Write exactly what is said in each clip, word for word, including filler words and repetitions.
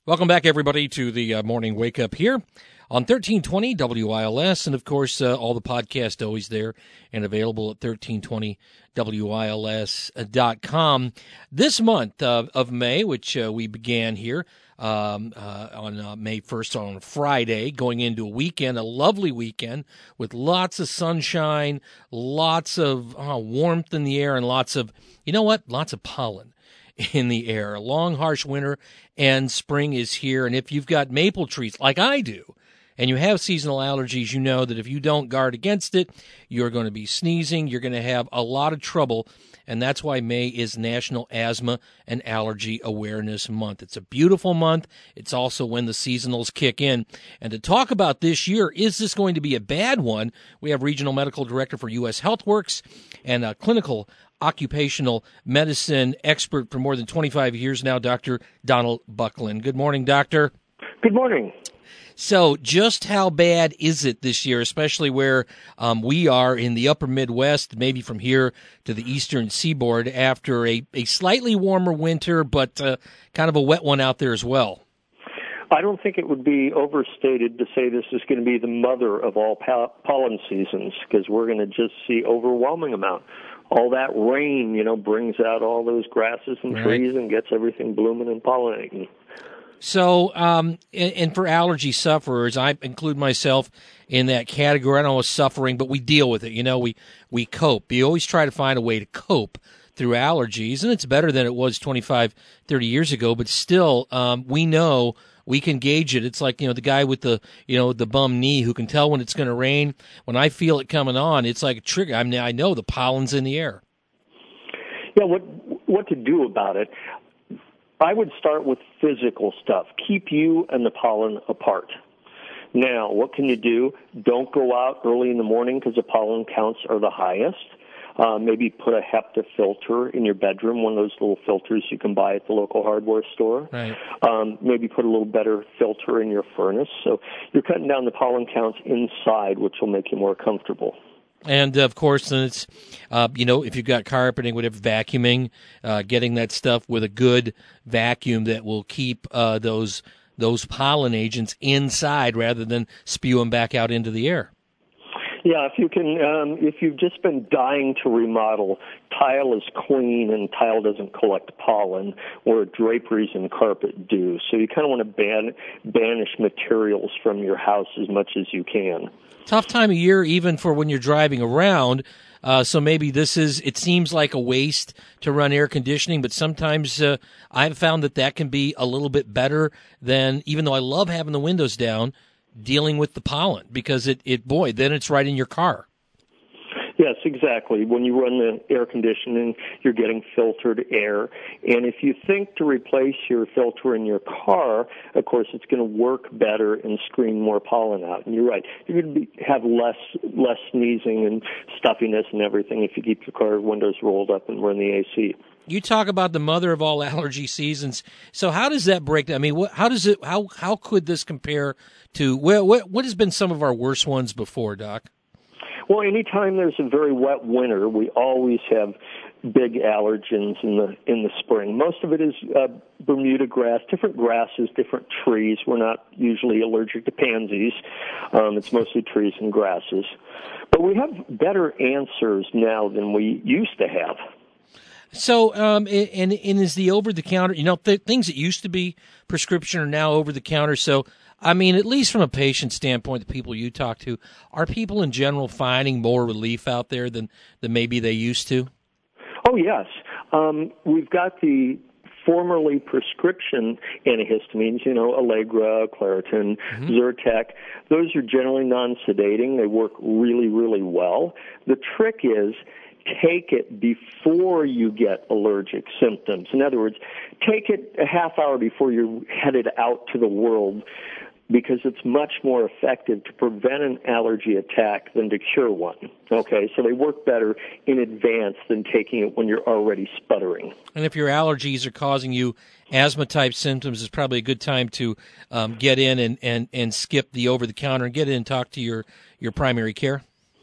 Welcome back, everybody, to the uh, morning wake up here on thirteen twenty W I L S. And, of course, uh, all the podcasts always there and available at thirteen twenty W I L S dot com. This month uh, of May, which uh, we began here um, uh, on uh, May first on Friday, going into a weekend, a lovely weekend with lots of sunshine, lots of uh, warmth in the air, and lots of, you know what, lots of pollen in the air. A long, harsh winter, and spring is here. And if you've got maple trees, like I do, and you have seasonal allergies, you know that if you don't guard against it, you're going to be sneezing. You're going to have a lot of trouble, and that's why May is National Asthma and Allergy Awareness Month. It's a beautiful month. It's also when the seasonals kick in. And to talk about this year, is this going to be a bad one? We have Regional Medical Director for U S HealthWorks and a clinical occupational medicine expert for more than twenty-five years now, Doctor Donald Buckland. Good morning, Doctor. Good morning. So just how bad is it this year, especially where um, we are in the upper Midwest, maybe from here to the eastern seaboard after a, a slightly warmer winter, but uh, kind of a wet one out there as well? I don't think it would be overstated to say this is going to be the mother of all pollen seasons, because we're going to just see overwhelming amount. All that rain, you know, brings out all those grasses and right. trees and gets everything blooming and pollinating. So, um, and, and for allergy sufferers, I include myself in that category. I don't know what's suffering, but we deal with it. You know, we, we cope. You always try to find a way to cope through allergies, and it's better than it was twenty-five, thirty years ago, but still, um, we know we can gauge it. It's like, you know, the guy with the, you know, the bum knee who can tell when it's going to rain. When I feel it coming on, it's like a trigger. I mean, I know the pollen's in the air. Yeah, what what to do about it? I would start with physical stuff. Keep you and the pollen apart. Now, what can you do? Don't go out early in the morning because the pollen counts are the highest. Uh, maybe put a HEPA filter in your bedroom, one of those little filters you can buy at the local hardware store. Right. Um, maybe put a little better filter in your furnace. So you're cutting down the pollen counts inside, which will make you more comfortable. And, of course, then it's, uh, you know, if you've got carpeting, whatever, vacuuming, uh, getting that stuff with a good vacuum that will keep uh, those those pollen agents inside rather than spew them back out into the air. Yeah, if you can, um, if you've just been dying to remodel, tile is clean and tile doesn't collect pollen, where draperies and carpet do. So you kind of want to ban, banish materials from your house as much as you can. Tough time of year, even for when you're driving around. Uh, so maybe this is, it seems like a waste to run air conditioning, but sometimes uh, I've found that that can be a little bit better than, even though I love having the windows down, dealing with the pollen, because it, it boy, then it's right in your car. Yes, exactly. When you run the air conditioning, you're getting filtered air. And if you think to replace your filter in your car, of course, it's going to work better and screen more pollen out. And you're right. You're going to be, have less less sneezing and stuffiness and everything if you keep your car windows rolled up and run the A C. You talk about the mother of all allergy seasons. So how does that break down? I mean, what, how does it? How how could this compare to what, what what has been some of our worst ones before, Doc? Well, anytime there's a very wet winter, we always have big allergens in the in the spring. Most of it is uh, Bermuda grass, different grasses, different trees. We're not usually allergic to pansies. Um, it's mostly trees and grasses. But we have better answers now than we used to have. So, um, and, and is the over-the-counter, you know, th- things that used to be prescription are now over-the-counter. So, I mean, at least from a patient standpoint, the people you talk to, are people in general finding more relief out there than, than maybe they used to? Oh, yes. Um, we've got the formerly prescription antihistamines, you know, Allegra, Claritin, mm-hmm. Zyrtec. Those are generally non-sedating. They work really, really well. The trick is, take it before you get allergic symptoms. In other words, take it a half hour before you're headed out to the world, because it's much more effective to prevent an allergy attack than to cure one. Okay, so they work better in advance than taking it when you're already sputtering. And if your allergies are causing you asthma-type symptoms, it's probably a good time to um, get in and, and, and skip the over-the-counter and get in and talk to your, your primary care.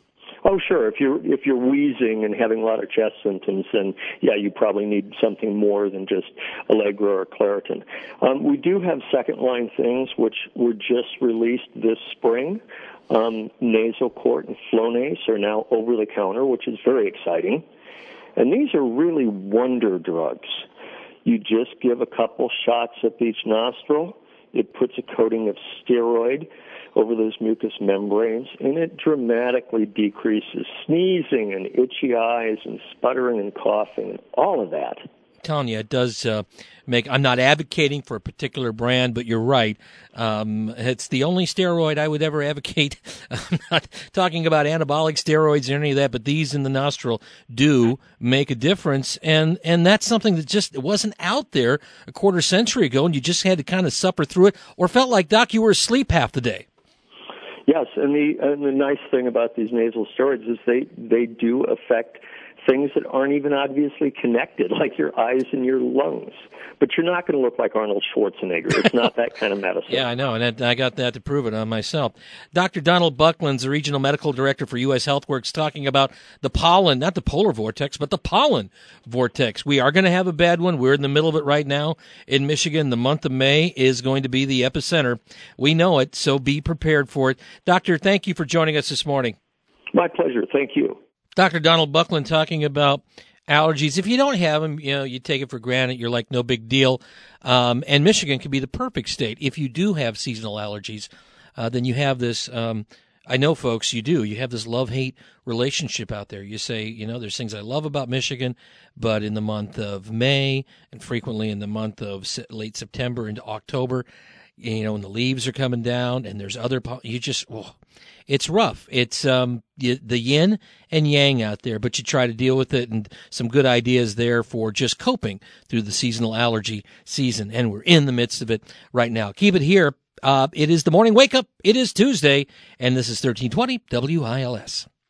Oh, sure. If you're if you're wheezing and having a lot of chest symptoms, then yeah, you probably need something more than just Allegra or Claritin. Um, we do have second line things which were just released this spring. Um, Nasocort and Flonase are now over the counter, which is very exciting. And these are really wonder drugs. You just give a couple shots up each nostril. It puts a coating of steroid over those mucous membranes, and it dramatically decreases sneezing and itchy eyes and sputtering and coughing and all of that. I'm telling you, it does uh, make. I'm not advocating for a particular brand, but you're right. Um, it's the only steroid I would ever advocate. I'm not talking about anabolic steroids or any of that, but these in the nostril do make a difference, and and that's something that just wasn't out there a quarter century ago, and you just had to kind of suffer through it, or felt like, Doc, you were asleep half the day. Yes, and the and the nice thing about these nasal steroids is they they do affect things that aren't even obviously connected, like your eyes and your lungs. But you're not going to look like Arnold Schwarzenegger. It's not that kind of medicine. Yeah, I know, and that, I got that to prove it on myself. Doctor Donald Buckland's the Regional Medical Director for U S HealthWorks, talking about the pollen, not the polar vortex, but the pollen vortex. We are going to have a bad one. We're in the middle of it right now in Michigan. The month of May is going to be the epicenter. We know it, so be prepared for it. Doctor, thank you for joining us this morning. My pleasure. Thank you. Doctor Donald Buckland talking about allergies. If you don't have them, you know, you take it for granted. You're like, no big deal. Um, and Michigan can be the perfect state. If you do have seasonal allergies, uh, then you have this, um, I know, folks, you do. You have this love-hate relationship out there. You say, you know, there's things I love about Michigan, but in the month of May and frequently in the month of late September into October, you know, when the leaves are coming down and there's other, you just, oh, it's rough. It's um the yin and yang out there, but you try to deal with it, and some good ideas there for just coping through the seasonal allergy season. And we're in the midst of it right now. Keep it here. Uh, it is the morning wake up. It is Tuesday, and this is thirteen twenty W I L S.